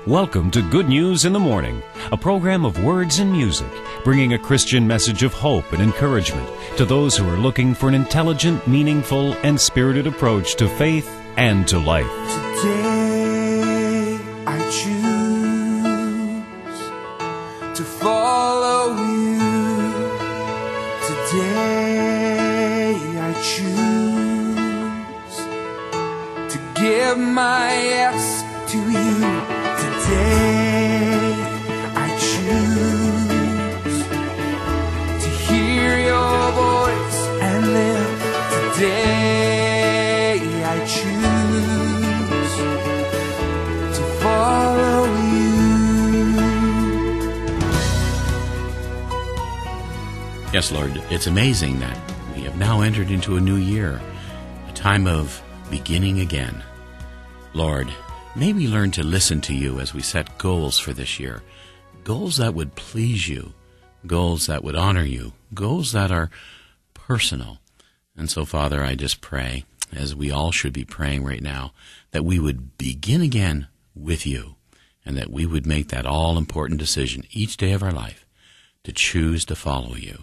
Welcome to Good News in the Morning, a program of words and music, bringing a Christian message of hope and encouragement to those who are looking for an intelligent, meaningful, and spirited approach to faith and to life. Today I choose to follow you. Today I choose to give my yes to you. Today I choose to hear your voice and live. Today I choose to follow you. Yes, Lord, it's amazing that we have now entered into a new year, a time of beginning again. Lord, may we learn to listen to you as we set goals for this year, goals that would please you, goals that would honor you, goals that are personal. And so, Father, I just pray, as we all should be praying right now, that we would begin again with you, and that we would make that all-important decision each day of our life to choose to follow you.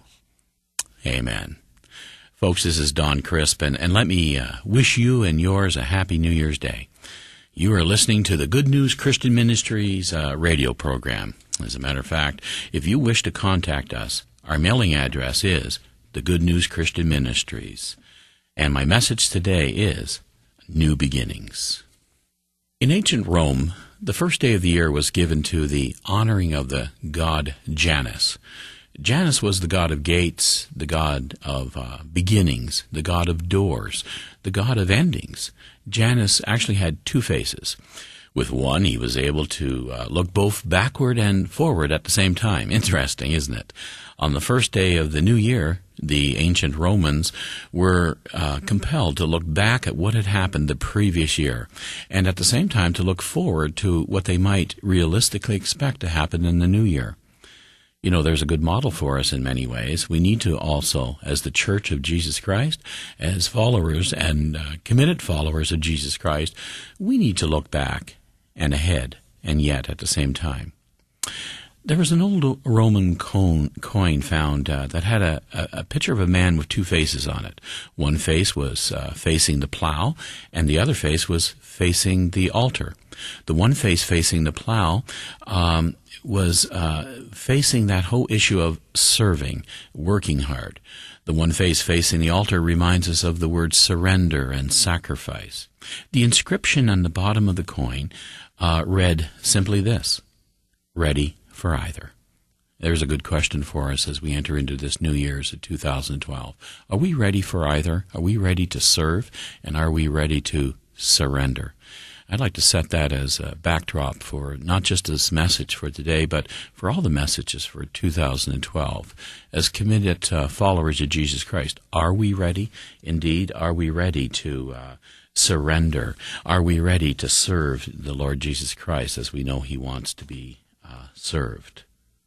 Amen. Folks, this is Don Crisp, and let me wish you and yours a happy New Year's Day. You are listening to the Good News Christian Ministries radio program. As a matter of fact, if you wish to contact us, our mailing address is the Good News Christian Ministries. And my message today is New Beginnings. In ancient Rome, the first day of the year was given to the honoring of the god Janus. Janus was the god of gates, the god of beginnings, the god of doors, the god of endings. Janus actually had two faces. With one, he was able to look both backward and forward at the same time. Interesting, isn't it? On the first day of the new year, the ancient Romans were compelled to look back at what had happened the previous year, and at the same time to look forward to what they might realistically expect to happen in the new year. You know, there's a good model for us in many ways. We need to also, as the Church of Jesus Christ, as followers and committed followers of Jesus Christ, we need to look back and ahead, and yet at the same time. There was an old Roman coin found that had a picture of a man with two faces on it. One face was facing the plow, and the other face was facing the altar. The one face facing the plow was facing that whole issue of serving, working hard. The one face facing the altar reminds us of the words surrender and sacrifice. The inscription on the bottom of the coin read simply this: ready for either. There's a good question for us as we enter into this New Year's of 2012. Are we ready for either? Are we ready to serve? And are we ready to surrender? I'd like to set that as a backdrop for not just this message for today, but for all the messages for 2012. As committed followers of Jesus Christ, are we ready? Indeed, are we ready to surrender? Are we ready to serve the Lord Jesus Christ as we know He wants to be served?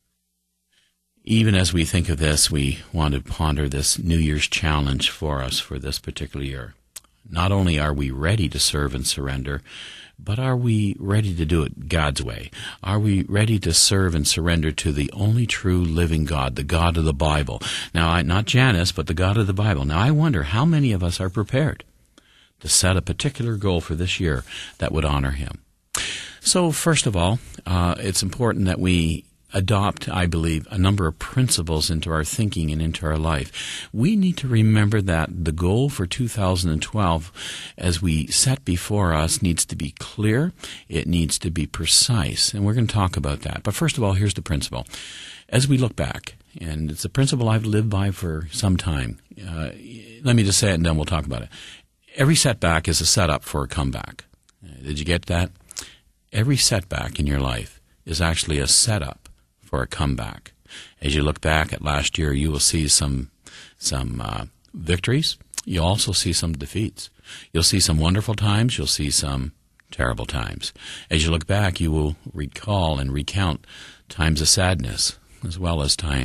Even as we think of this, we want to ponder this New Year's challenge for us for this particular year. Not only are we ready to serve and surrender, but are we ready to do it God's way? Are we ready to serve and surrender to the only true living God, the God of the Bible? Now, not Janus, but the God of the Bible. Now, I wonder how many of us are prepared to set a particular goal for this year that would honor Him. So, first of all, it's important that we adopt, I believe, a number of principles into our thinking and into our life. We need to remember that the goal for 2012, as we set before us, needs to be clear, it needs to be precise, and we're going to talk about that. But first of all, here's the principle. As we look back, and it's a principle I've lived by for some time, let me just say it and then we'll talk about it. Every setback is a setup for a comeback. Did you get that? Every setback in your life is actually a setup for a comeback. As you look back at last year, you will see some victories. You'll also see some defeats. You'll see some wonderful times. You'll see some terrible times. As you look back, you will recall and recount times of sadness as well as times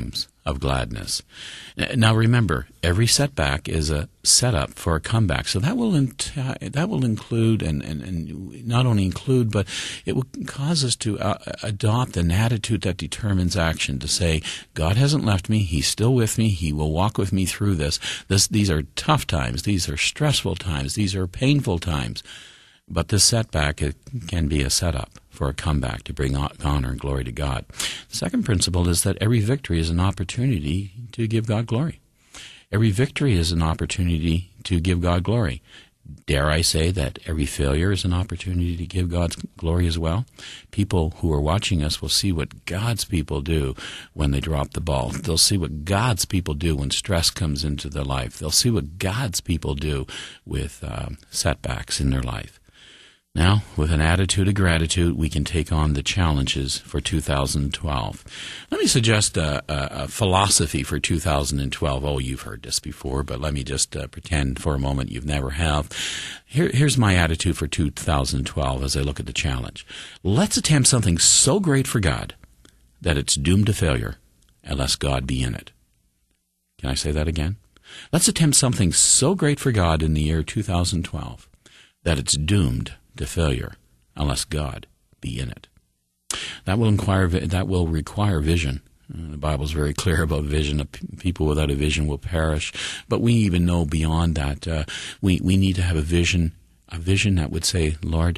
of gladness. Now remember, every setback is a setup for a comeback. So that will include, and not only include, but it will cause us to adopt an attitude that determines action, to say, God hasn't left me, He's still with me, He will walk with me through this. These are tough times, these are stressful times, these are painful times. But this setback, it can be a setup for a comeback to bring honor and glory to God. The second principle is that every victory is an opportunity to give God glory. Every victory is an opportunity to give God glory. Dare I say that every failure is an opportunity to give God's glory as well? People who are watching us will see what God's people do when they drop the ball. They'll see what God's people do when stress comes into their life. They'll see what God's people do with setbacks in their life. Now, with an attitude of gratitude, we can take on the challenges for 2012. Let me suggest a philosophy for 2012. Oh, you've heard this before, but let me just pretend for a moment you've never have. Here's my attitude for 2012 as I look at the challenge. Let's attempt something so great for God that it's doomed to failure unless God be in it. Can I say that again? Let's attempt something so great for God in the year 2012 that it's doomed to failure unless God be in it. That will require vision. The Bible is very clear about vision. People without a vision will perish. But we even know beyond that, we need to have a vision that would say, Lord,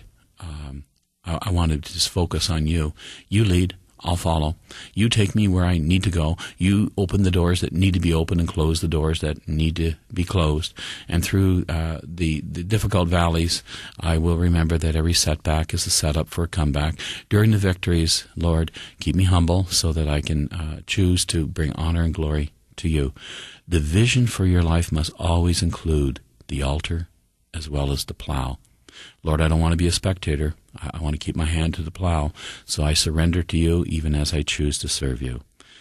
I want to just focus on you. You lead, I'll follow. You take me where I need to go. You open the doors that need to be opened and close the doors that need to be closed. And through the difficult valleys, I will remember that every setback is a setup for a comeback. During the victories, Lord, keep me humble so that I can choose to bring honor and glory to you. The vision for your life must always include the altar as well as the plow. Lord, I don't want to be a spectator. I want to keep my hand to the plow, so I surrender to you even as I choose to serve you.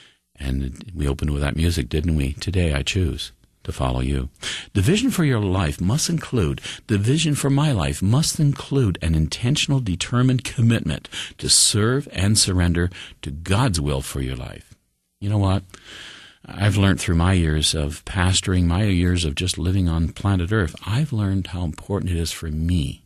And we opened with that music, didn't we? Today I choose to follow you. The vision for your life must include, the vision for my life must include an intentional, determined commitment to serve and surrender to God's will for your life. You know what? I've learned through my years of pastoring, my years of just living on planet Earth, I've learned how important it is for me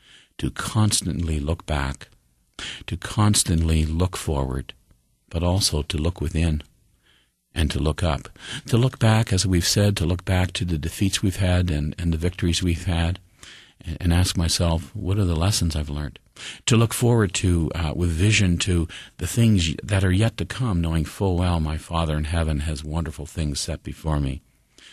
to constantly look back, to constantly look forward, but also to look within and to look up. To look back, as we've said, to look back to the defeats we've had and the victories we've had, and ask myself, what are the lessons I've learned? To look forward to, with vision, to the things that are yet to come, knowing full well my Father in heaven has wonderful things set before me.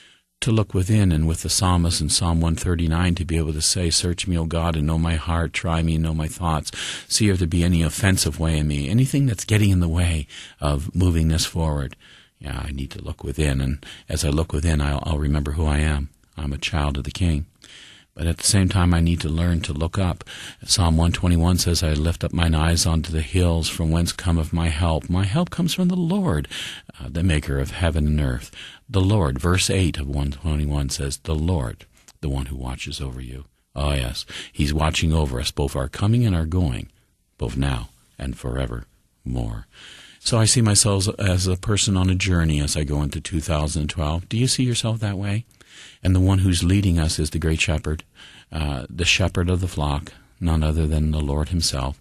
To look within, and with the psalmist in Psalm 139, to be able to say, search me, O God, and know my heart, try me and know my thoughts, see if there be any offensive way in me, anything that's getting in the way of moving this forward. Yeah, I need to look within, and as I look within, I'll remember who I am. I'm a child of the King. But at the same time, I need to learn to look up. Psalm 121 says, I lift up mine eyes unto the hills, from whence cometh my help. My help comes from the Lord, the maker of heaven and earth. The Lord, verse 8 of 121 says, the Lord, the one who watches over you. Oh yes, He's watching over us, both our coming and our going, both now and forevermore. So I see myself as a person on a journey as I go into 2012. Do you see yourself that way? And the one who's leading us is the great shepherd, the shepherd of the flock, none other than the Lord Himself.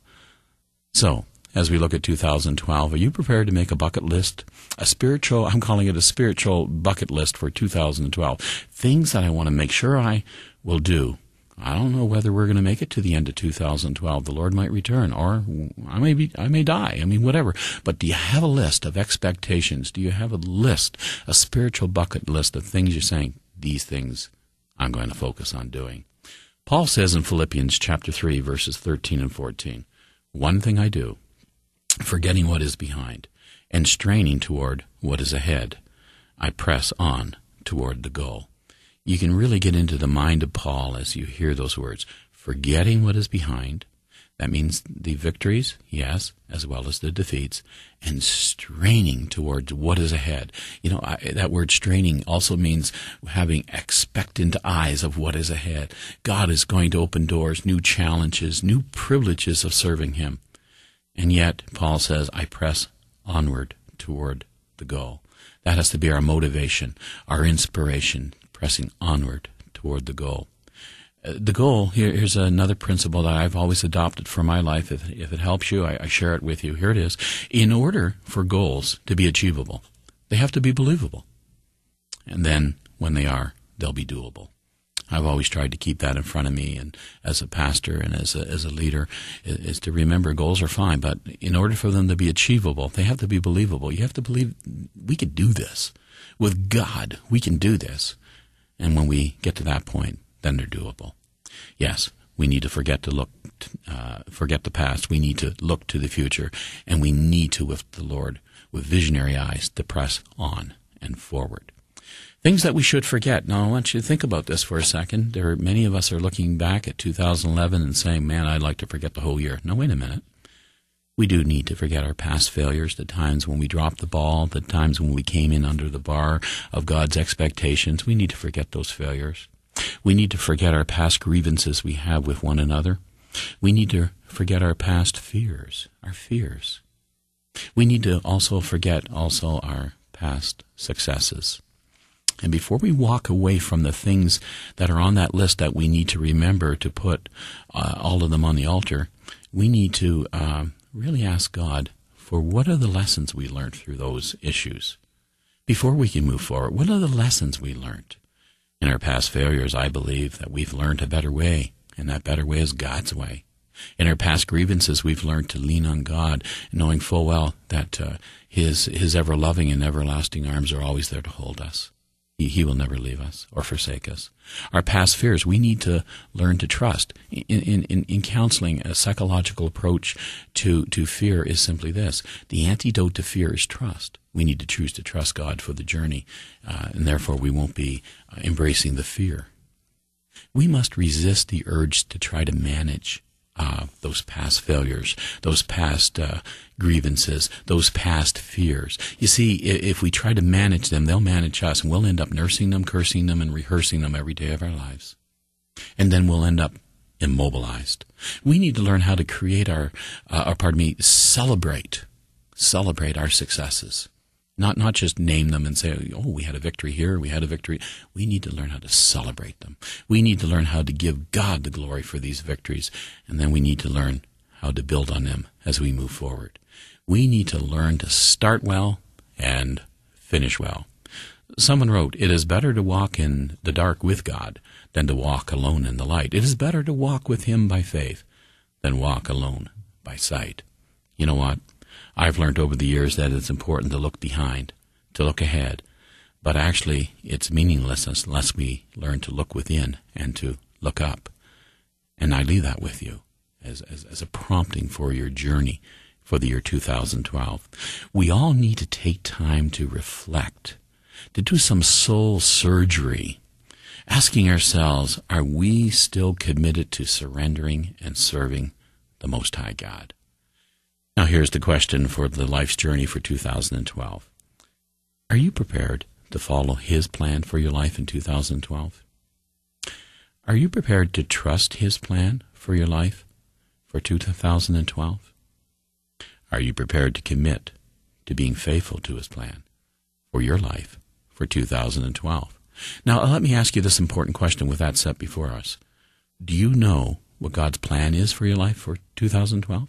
So, as we look at 2012, are you prepared to make a bucket list? I'm calling it a spiritual bucket list for 2012. Things that I want to make sure I will do. I don't know whether we're going to make it to the end of 2012. The Lord might return, or I may die. I mean, whatever. But do you have a list of expectations? Do you have a list, a spiritual bucket list of things you're saying, these things I'm going to focus on doing? Paul says in Philippians chapter 3, verses 13 and 14, one thing I do, forgetting what is behind and straining toward what is ahead, I press on toward the goal. You can really get into the mind of Paul as you hear those words. Forgetting what is behind, that means the victories, yes, as well as the defeats, and straining towards what is ahead. You know, that word straining also means having expectant eyes of what is ahead. God is going to open doors, new challenges, new privileges of serving Him. And yet, Paul says, I press onward toward the goal. That has to be our motivation, our inspiration, pressing onward toward the goal. The goal, here's another principle that I've always adopted for my life. If it helps you, I share it with you. Here it is. In order for goals to be achievable, they have to be believable. And then when they are, they'll be doable. I've always tried to keep that in front of me, and as a pastor and as a leader, is to remember goals are fine, but in order for them to be achievable, they have to be believable. You have to believe we could do this. With God, we can do this. And when we get to that point, then they're doable. Yes, we need to forget the past. We need to look to the future, and we need to, with the Lord, with visionary eyes, to press on and forward. Things that we should forget. Now, I want you to think about this for a second. Many of us are looking back at 2011 and saying, man, I'd like to forget the whole year. No, wait a minute. We do need to forget our past failures, the times when we dropped the ball, the times when we came in under the bar of God's expectations. We need to forget those failures. We need to forget our past grievances we have with one another. We need to forget our past fears, our fears. We need to also forget our past successes. And before we walk away from the things that are on that list that we need to remember to put all of them on the altar, we need to really ask God for what are the lessons we learned through those issues. Before we can move forward, what are the lessons we learned? In our past failures, I believe that we've learned a better way, and that better way is God's way. In our past grievances, we've learned to lean on God, knowing full well that His ever-loving and everlasting arms are always there to hold us. He will never leave us or forsake us. Our past fears, we need to learn to trust. In counseling, a psychological approach to fear is simply this. The antidote to fear is trust. We need to choose to trust God for the journey, and therefore we won't be embracing the fear. We must resist the urge to try to manage those past failures, those past grievances, those past fears. You see, if we try to manage them, they'll manage us, and we'll end up nursing them, cursing them, and rehearsing them every day of our lives. And then we'll end up immobilized. We need to learn how to create celebrate our successes. Not just name them and say, oh, we had a victory here, we had a victory. We need to learn how to celebrate them. We need to learn how to give God the glory for these victories, and then we need to learn how to build on them as we move forward. We need to learn to start well and finish well. Someone wrote, it is better to walk in the dark with God than to walk alone in the light. It is better to walk with Him by faith than walk alone by sight. You know what? I've learned over the years that it's important to look behind, to look ahead. But actually, it's meaningless unless we learn to look within and to look up. And I leave that with you as a prompting for your journey for the year 2012. We all need to take time to reflect, to do some soul surgery, asking ourselves, are we still committed to surrendering and serving the Most High God? Now here's the question for the life's journey for 2012. Are you prepared to follow His plan for your life in 2012? Are you prepared to trust His plan for your life for 2012? Are you prepared to commit to being faithful to His plan for your life for 2012? Now let me ask you this important question with that set before us. Do you know what God's plan is for your life for 2012?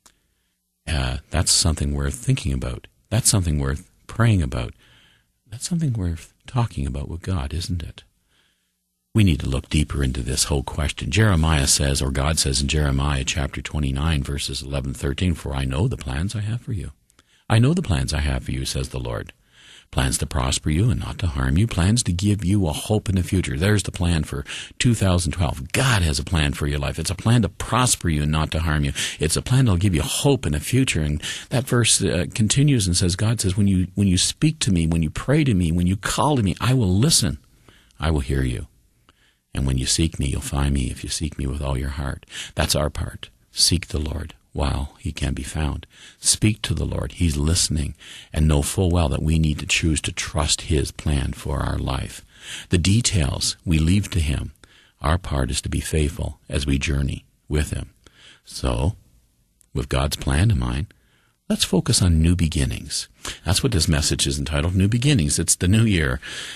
That's something worth thinking about. That's something worth praying about. That's something worth talking about with God, isn't it? We need to look deeper into this whole question. Jeremiah says, or God says in Jeremiah chapter 29, verses 11-13, for I know the plans I have for you. I know the plans I have for you, says the Lord. Plans to prosper you and not to harm you. Plans to give you a hope in the future. There's the plan for 2012. God has a plan for your life. It's a plan to prosper you and not to harm you. It's a plan that'll give you hope in the future. And that verse continues and says, God says, when you speak to me, when you pray to me, when you call to me, I will listen. I will hear you. And when you seek me, you'll find me if you seek me with all your heart. That's our part. Seek the Lord while He can be found. Speak to the Lord. He's listening, and know full well that we need to choose to trust His plan for our life. The details we leave to Him. Our part is to be faithful as we journey with Him. So, with God's plan in mind, Let's focus on new beginnings. That's what this message is entitled, New Beginnings. It's the new year.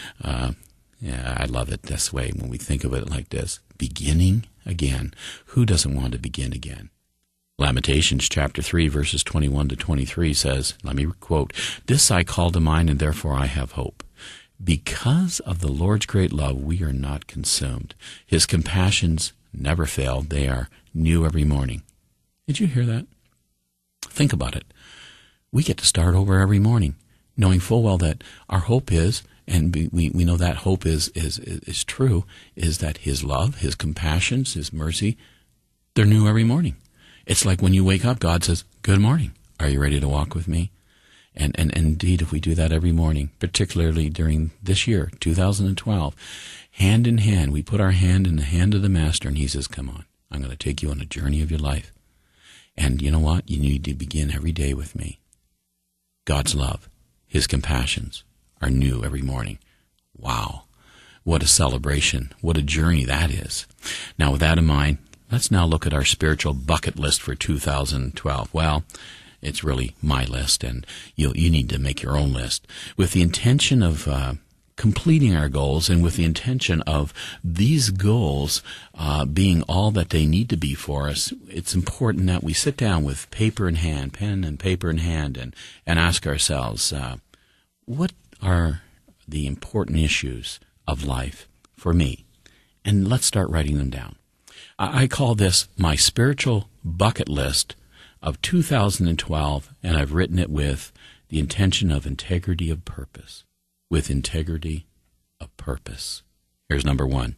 Yeah, I love it this way when we think of it like this. Beginning again. Who doesn't want to begin again? Lamentations chapter 3, verses 21 to 23 says, let me quote, "This I call to mind, and therefore I have hope. Because of the Lord's great love, we are not consumed. His compassions never fail. They are new every morning." Did you hear that? Think about it. We get to start over every morning, knowing full well that our hope is, and we know that hope is true, is that His love, His compassions, His mercy, they're new every morning. It's like when you wake up, God says, "Good morning. Are you ready to walk with me?" And indeed, if we do that every morning, particularly during this year, 2012, hand in hand, we put our hand in the hand of the Master, and He says, "Come on, I'm going to take you on a journey of your life. And you know what? You need to begin every day with me." God's love, His compassions are new every morning. Wow. What a celebration. What a journey that is. Now, with that in mind, let's now look at our spiritual bucket list for 2012. Well, it's really my list, and you need to make your own list with the intention of completing our goals, and with the intention of these goals being all that they need to be for us. It's important that we sit down with paper in hand, pen and paper in hand, and ask ourselves, what are the important issues of life for me? And let's start writing them down. I call this my spiritual bucket list of 2012, and I've written it with the intention of integrity of purpose. With integrity of purpose. Here's number one.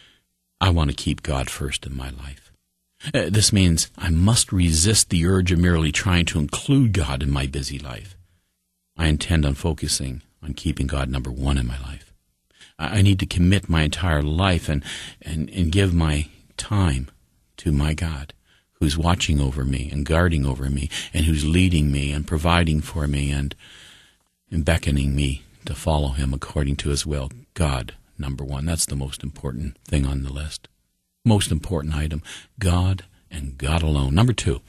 I want to keep God first in my life. This means I must resist the urge of merely trying to include God in my busy life. I intend on focusing on keeping God number one in my life. I need to commit my entire life and give my time to my God, who's watching over me and guarding over me, and who's leading me and providing for me and beckoning me to follow Him according to His will. God, number one. That's the most important thing on the list. Most important item. God and God alone. Number two,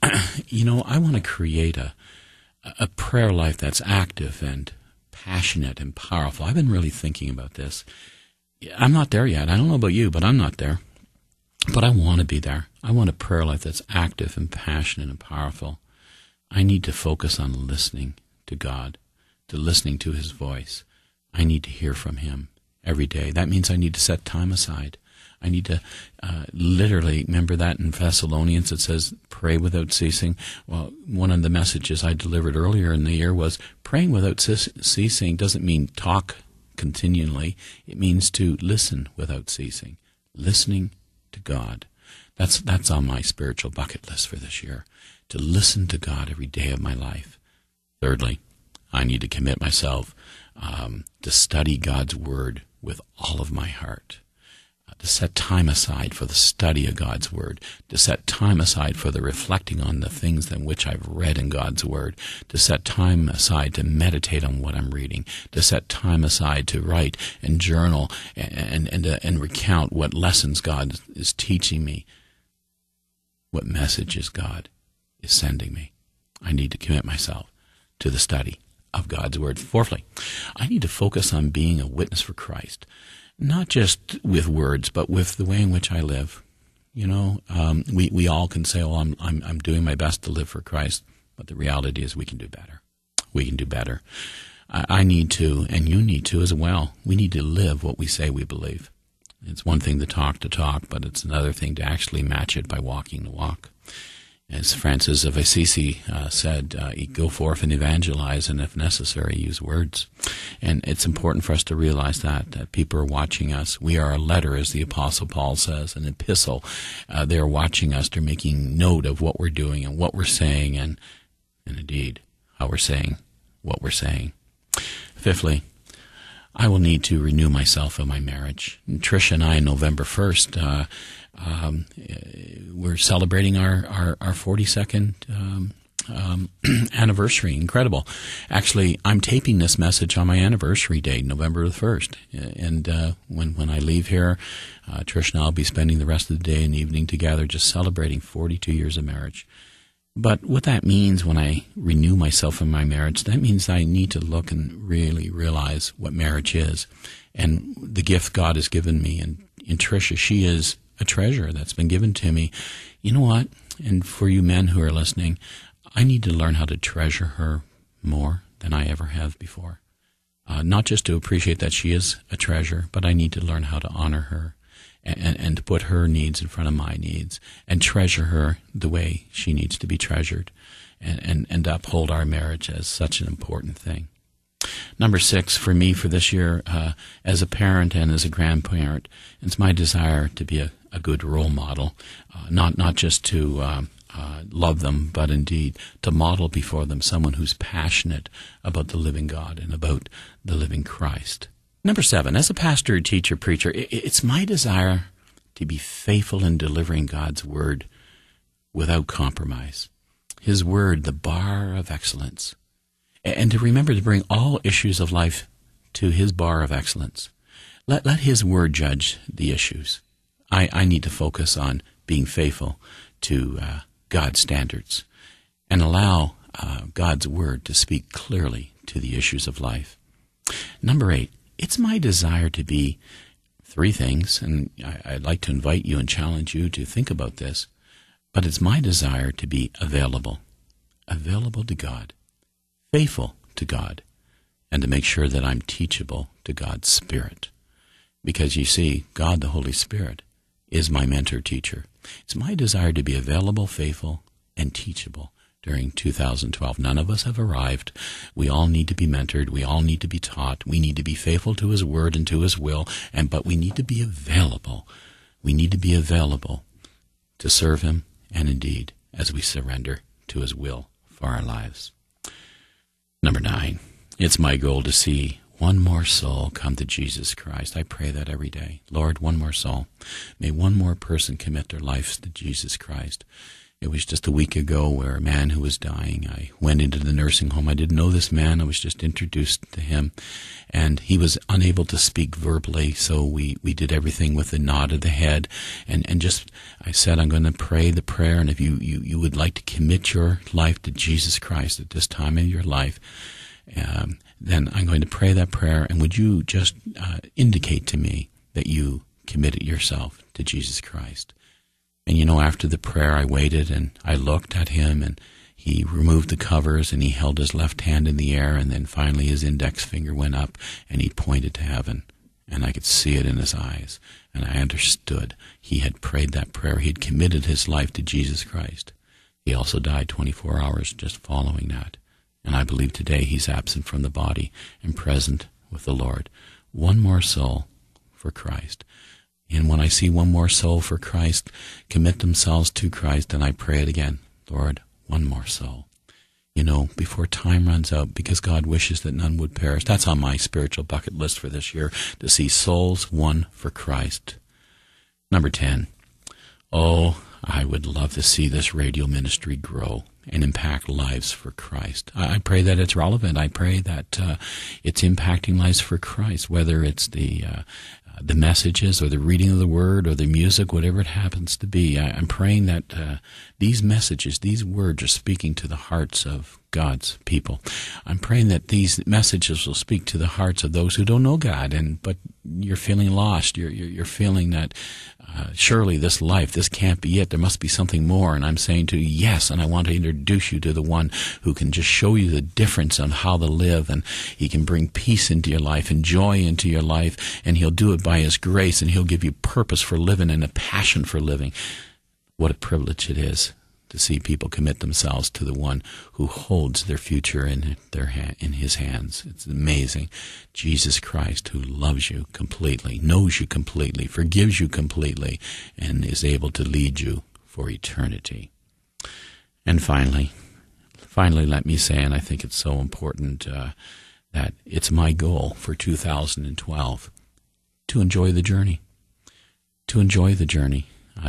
I want to create a prayer life that's active and passionate and powerful. I've been really thinking about this. I'm not there yet. I don't know about you, but I'm not there. But I want to be there. I want a prayer life that's active and passionate and powerful. I need to focus on listening to God, to listening to His voice. I need to hear from Him every day. That means I need to set time aside. I need to literally, remember that in Thessalonians it says, pray without ceasing. Well, one of the messages I delivered earlier in the year was praying without ceasing doesn't mean talk continually. It means to listen without ceasing. Listening to God. That's on my spiritual bucket list for this year, to listen to God every day of my life. Thirdly, I need to commit myself to study God's Word with all of my heart, to set time aside for the study of God's Word, to set time aside for the reflecting on the things in which I've read in God's Word, to set time aside to meditate on what I'm reading, to set time aside to write and journal and recount what lessons God is teaching me, what messages God is sending me. I need to commit myself to the study of God's Word. Fourthly, I need to focus on being a witness for Christ, not just with words, but with the way in which I live. We all can say, "Oh, I'm doing my best to live for Christ," but the reality is we can do better. We can do better. I need to, and you need to as well. We need to live what we say we believe. It's one thing to talk, but it's another thing to actually match it by walking the walk. As Francis of Assisi said, go forth and evangelize, and if necessary, use words. And it's important for us to realize that people are watching us. We are a letter, as the Apostle Paul says, an epistle. They're watching us. They're making note of what we're doing and what we're saying, and indeed, how we're saying what we're saying. Fifthly, I will need to renew myself in my marriage. And Trish and I, on November 1st, we're celebrating our 42nd anniversary. Incredible. Actually, I'm taping this message on my anniversary date, November the 1st. And when I leave here, Trish and I will be spending the rest of the day and evening together just celebrating 42 years of marriage. But what that means when I renew myself in my marriage, that means I need to look and really realize what marriage is and the gift God has given me. And in Tricia, she is a treasure that's been given to me. You know what? And for you men who are listening, I need to learn how to treasure her more than I ever have before. Not just to appreciate that she is a treasure, but I need to learn how to honor her and to put her needs in front of my needs and treasure her the way she needs to be treasured and uphold our marriage as such an important thing. Number 6, for me for this year, as a parent and as a grandparent, it's my desire to be a good role model, not just to love them, but indeed to model before them someone who's passionate about the living God and about the living Christ. Number 7, as a pastor, teacher, preacher, it's my desire to be faithful in delivering God's word without compromise. His word, the bar of excellence. And to remember to bring all issues of life to his bar of excellence. Let his word judge the issues. I need to focus on being faithful to God's standards and allow God's word to speak clearly to the issues of life. Number 8, it's my desire to be 3 things, and I'd like to invite you and challenge you to think about this, but it's my desire to be available to God, faithful to God, and to make sure that I'm teachable to God's Spirit. Because you see, God the Holy Spirit is my mentor teacher. It's my desire to be available, faithful, and teachable during 2012. None of us have arrived. We all need to be mentored. We all need to be taught. We need to be faithful to his word and to his will, but we need to be available. We need to be available to serve him, and indeed, as we surrender to his will for our lives. Number 9, it's my goal to see one more soul come to Jesus Christ. I pray that every day. Lord, one more soul. May one more person commit their lives to Jesus Christ. It was just a week ago where a man who was dying, I went into the nursing home. I didn't know this man. I was just introduced to him, and he was unable to speak verbally, so we did everything with a nod of the head, and just, I said, I'm going to pray the prayer, and if you would like to commit your life to Jesus Christ at this time in your life, then I'm going to pray that prayer, and would you just indicate to me that you committed yourself to Jesus Christ? And after the prayer, I waited and I looked at him, and he removed the covers and he held his left hand in the air, and then finally his index finger went up and he pointed to heaven, and I could see it in his eyes, and I understood he had prayed that prayer. He had committed his life to Jesus Christ. He also died 24 hours just following that, and I believe today he's absent from the body and present with the Lord. One more soul for Christ. And when I see one more soul for Christ commit themselves to Christ, then I pray it again. Lord, one more soul. Before time runs out, because God wishes that none would perish. That's on my spiritual bucket list for this year, to see souls won for Christ. Number 10. Oh, I would love to see this radio ministry grow and impact lives for Christ. I pray that it's relevant. I pray that it's impacting lives for Christ, whether it's the messages or the reading of the word or the music, whatever it happens to be. I'm praying that these messages, these words are speaking to the hearts of God's people. I'm praying that these messages will speak to the hearts of those who don't know God, but you're feeling lost. You're feeling that surely this life, this can't be it. There must be something more. And I'm saying to you, yes, and I want to introduce you to the one who can just show you the difference on how to live, and he can bring peace into your life and joy into your life, and he'll do it by his grace, and he'll give you purpose for living and a passion for living. What a privilege it is to see people commit themselves to the one who holds their future in his hands. It's amazing. Jesus Christ, who loves you completely, knows you completely, forgives you completely, and is able to lead you for eternity. And finally, let me say, and I think it's so important, that it's my goal for 2012 to enjoy the journey, to enjoy the journey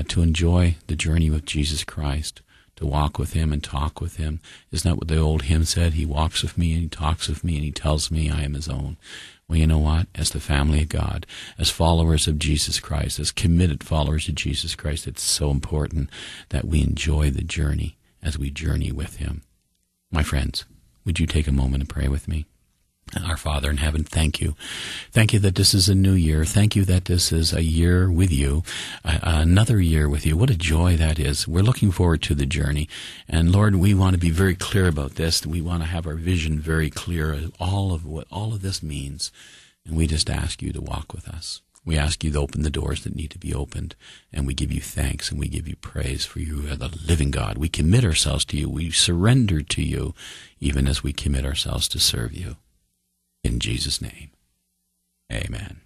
with Jesus Christ, to walk with him and talk with him. Isn't that what the old hymn said? He walks with me and he talks with me and he tells me I am his own. Well, you know what? As the family of God, as followers of Jesus Christ, as committed followers of Jesus Christ, it's so important that we enjoy the journey as we journey with him. My friends, would you take a moment and pray with me? Our Father in heaven, thank you. Thank you that this is a new year. Thank you that this is a year with you, another year with you. What a joy that is. We're looking forward to the journey. And Lord, we want to be very clear about this. We want to have our vision very clear, all of what all of this means. And we just ask you to walk with us. We ask you to open the doors that need to be opened, and we give you thanks and we give you praise, for you are the living God. We commit ourselves to you. We surrender to you, even as we commit ourselves to serve you. In Jesus' name, amen.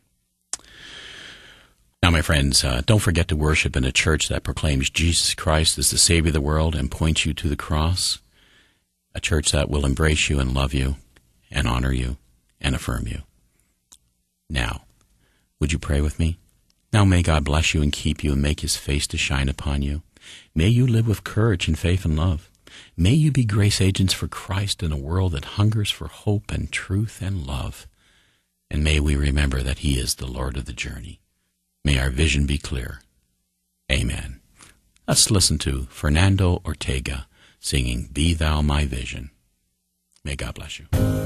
Now, my friends, don't forget to worship in a church that proclaims Jesus Christ as the Savior of the world and points you to the cross, a church that will embrace you and love you and honor you and affirm you. Now, would you pray with me? Now may God bless you and keep you and make his face to shine upon you. May you live with courage and faith and love. May you be grace agents for Christ in a world that hungers for hope and truth and love. And may we remember that he is the Lord of the journey. May our vision be clear. Amen. Let's listen to Fernando Ortega singing Be Thou My Vision. May God bless you.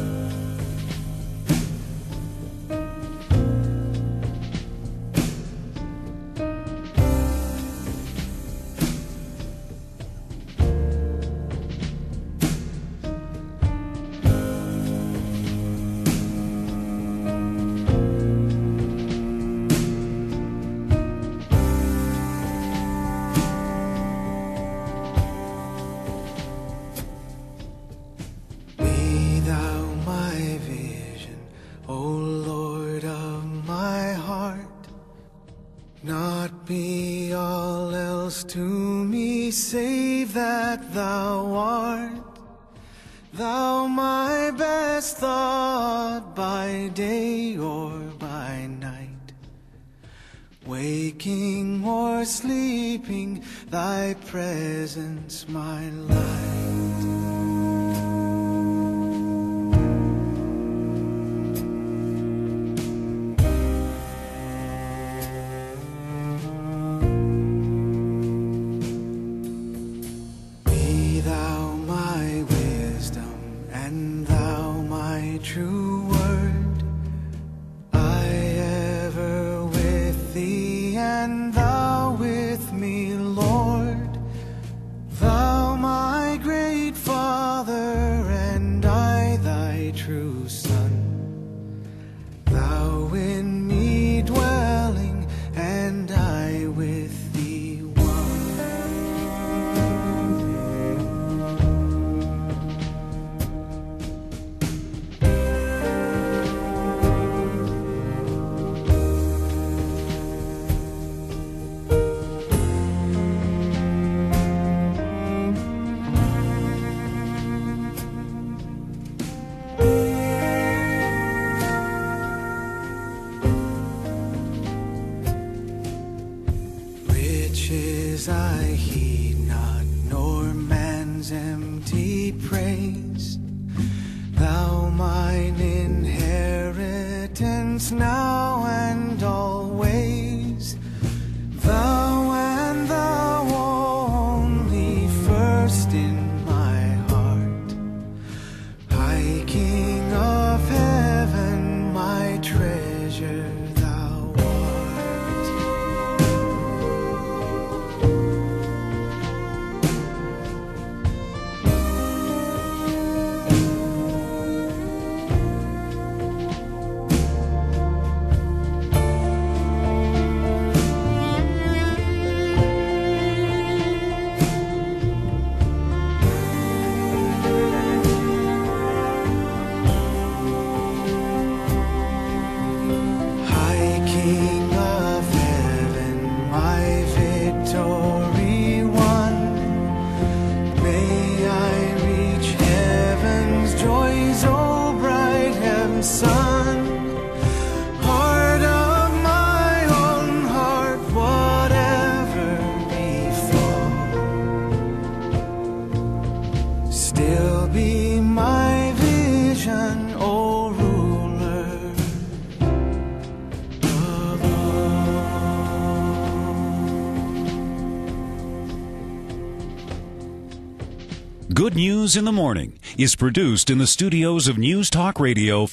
Not be all else to me, save that thou art, thou my best thought by day or by night. Waking or sleeping, thy presence my light. True word, I ever with thee, and thou with me, Lord. Thou my great Father, and I thy true Son. Thou in me dwelling, and I with thee I heed not, nor man's empty praise. Thou mine inheritance now and always. Thou and thou only first in my heart. High King of heaven, my treasure thou art. Good News in the Morning is produced in the studios of News Talk Radio